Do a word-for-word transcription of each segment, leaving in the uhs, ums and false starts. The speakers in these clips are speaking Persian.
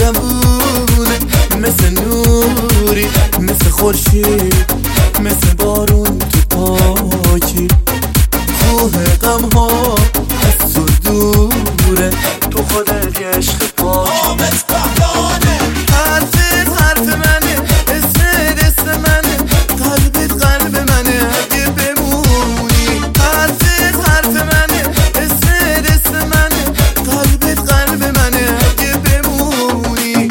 جوونه، مثل نوری، مثل خورشید، مثل بارون تو پاکی. کوه غم ها از تو دوره، تو خودت یه عشق پاک. آمد بهلانه حرفت حرف منه، اسمت اسم منه، قلبت قلب منه اگه بمونی. حرفت حرف منه، اسمت اسم منه، قلبت قلب منه اگه بمونی.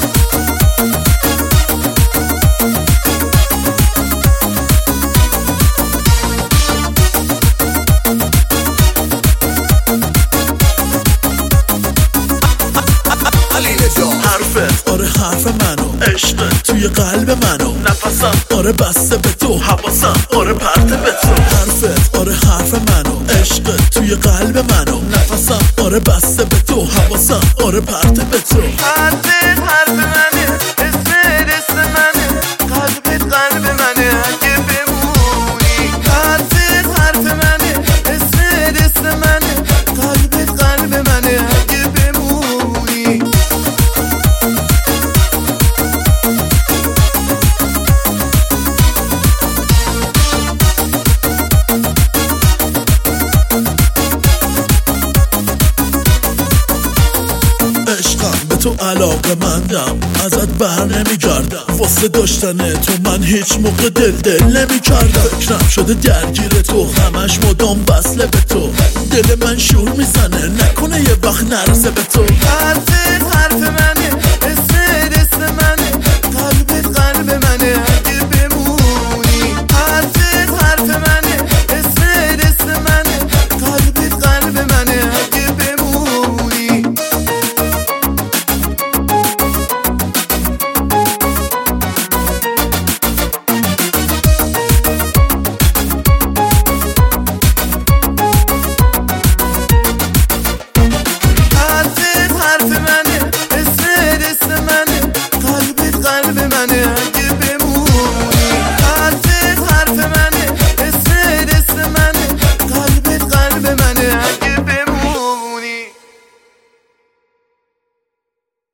حرفت آره حرف منو، عشقت توی قلب منو، نفسم آره بسته به تو، حواسم آره پرته به تو. حرفت آره حرف منو، عشقت توی قلب منو، نفسم آره بسته به تو، حواسم آره پرته به تو. حرفت حرف منه، اسمت اسم منه، قلبت قلب منه اگه بمونی. حرفت حرف منه، اسمت اسم منه، قلبت قلب منه اگه بمونی. عشقم به تو علاقه مندم، ازت بر نمی گردم، واسه داشتن تو من هیچ موقع دل دل نمی کردم. فکرم شده درگیر تو، همش مدام وصله به تو، دل من شور میزنه نکنه یه وقت نرسه به تو. حرفت